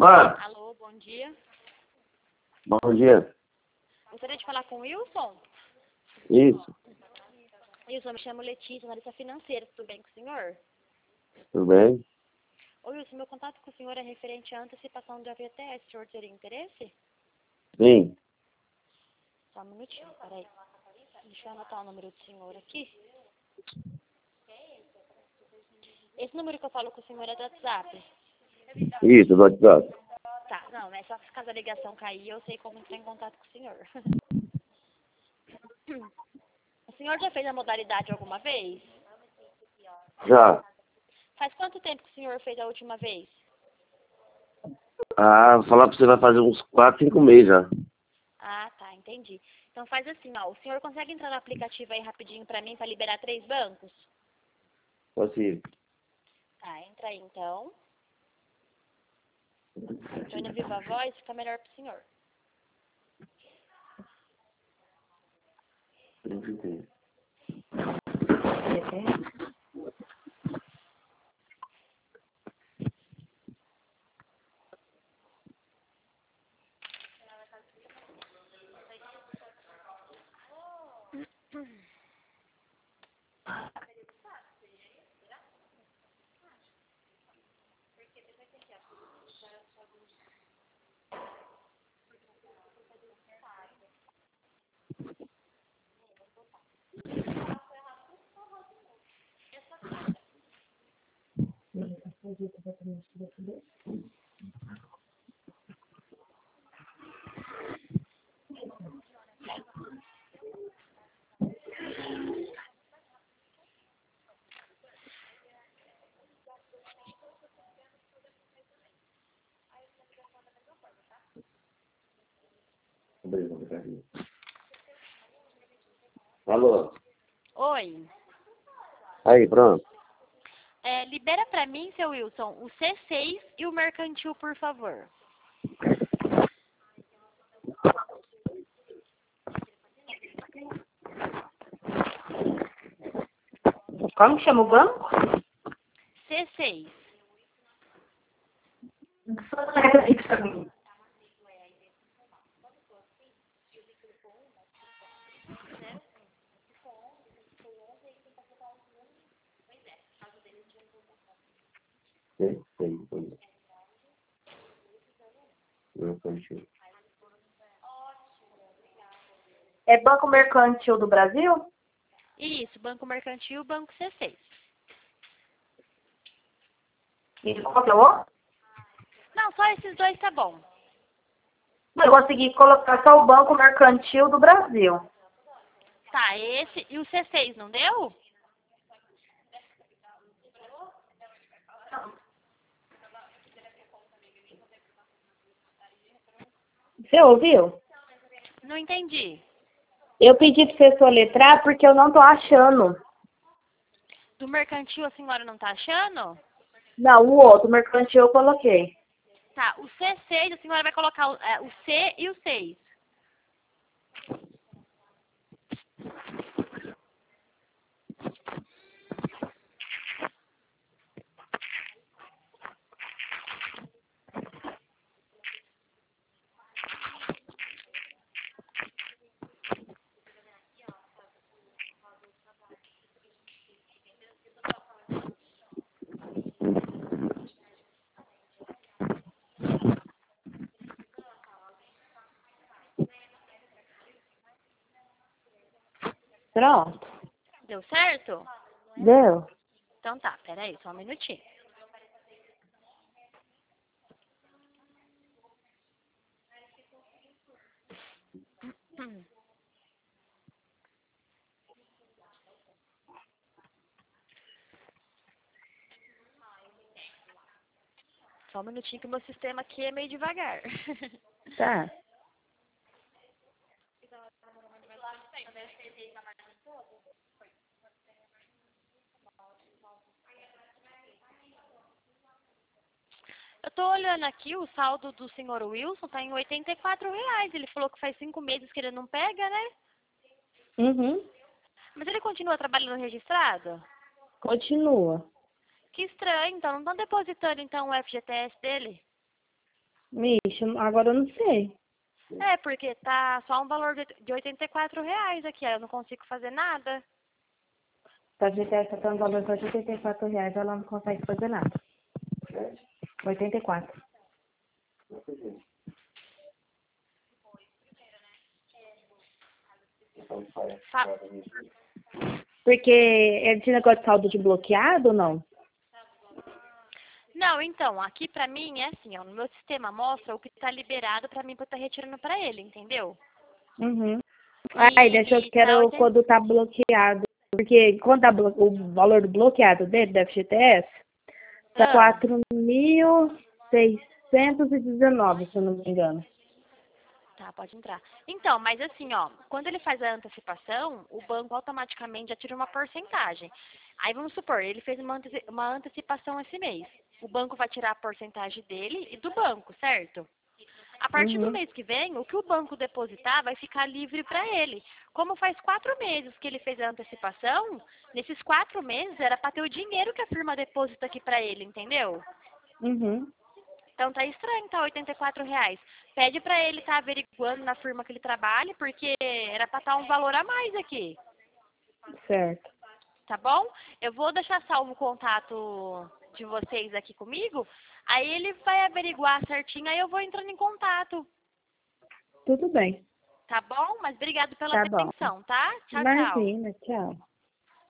Mano, Alô, bom dia. bom dia. Gostaria de falar com o Wilson? Isso, Wilson, eu me chamo Letícia, analista financeira. Tudo bem com o senhor? tudo bem? Ô, Wilson, meu contato com o senhor é referente à antecipação de FGTS. O senhor teria interesse? Sim, Só um minutinho, peraí. Deixa eu anotar o número do senhor aqui. Esse número que eu falo com o senhor é do WhatsApp? isso, do WhatsApp. Tá, não, é só caso a ligação cair, eu sei como entrar em contato com o senhor. O senhor já fez a modalidade alguma vez? Já. Faz quanto tempo que o senhor fez a última vez? Ah, vou falar pra você vai fazer uns 4, 5 meses já. Ah, tá, entendi. Então faz assim, ó, o senhor consegue entrar no aplicativo aí rapidinho pra mim, pra liberar 3 bancos? Possível. Tá, entra aí então. Tô indo viva voz, fica melhor pro senhor. Alô? Oi. Aí, pronto. Libera pra mim, seu Wilson, o C6 e o mercantil, por favor. Como que chama o banco? C6. Sei. Mercantil. É Banco Mercantil do Brasil? Isso, banco mercantil, banco C6. E qual que é o outro? Não, só esses dois tá bom. Eu consegui colocar só o Banco Mercantil do Brasil. Tá, esse e o C6, não deu? Você ouviu? Não entendi. Eu pedi pra você soletrar porque eu não tô achando. Do mercantil a senhora não tá achando? Não, o outro, mercantil, eu coloquei. Tá, o C6 a senhora vai colocar o C e o 6. Pronto. Deu certo? Deu? Então tá, peraí, só um minutinho. Só um minutinho que o meu sistema aqui é meio devagar. Tá. Eu tô olhando aqui, o saldo do senhor Wilson tá em R$ 84. Ele falou que faz 5 meses que ele não pega, né? Uhum. Mas ele continua trabalhando registrado? Continua. Que estranho, então não estão depositando então o FGTS dele? Ixi, agora eu não sei. É, porque tá só um valor de R$ 84 aqui, aí eu não consigo fazer nada. Pra GTS tá dando valor de R$ 84, ela não consegue fazer nada. 84. Fa- Porque é de negócio de saldo de bloqueado ou não? Não, então, aqui pra mim é assim, ó, no meu sistema mostra o que tá liberado pra mim pra eu estar retirando pra ele, entendeu? Uhum. Aí deixou que Tá era 80. quando tá bloqueado. Porque quando tá o valor do bloqueado dele, da FGTS, tá Ah, 4.619, se eu não me engano. tá, pode entrar. Então, mas assim, ó, quando ele faz a antecipação, o banco automaticamente já tira uma porcentagem. Aí vamos supor, ele fez uma antecipação esse mês. O banco vai tirar a porcentagem dele e do banco, certo? A partir do Uhum. mês que vem, o que o banco depositar vai ficar livre para ele. Como faz 4 meses que ele fez a antecipação, nesses 4 meses era para ter o dinheiro que a firma deposita aqui para ele, entendeu? Uhum. Então tá estranho, tá R$ 84. Pede para ele estar averiguando na firma que ele trabalha, porque era para estar um valor a mais aqui, Certo. tá bom? Eu vou deixar salvo o contato de vocês aqui comigo, aí ele vai averiguar certinho, aí eu vou entrando em contato. Tudo bem. Tá bom? Mas obrigado pela Tá bom. atenção, tá? Tchau, tchau. Imagina, tchau.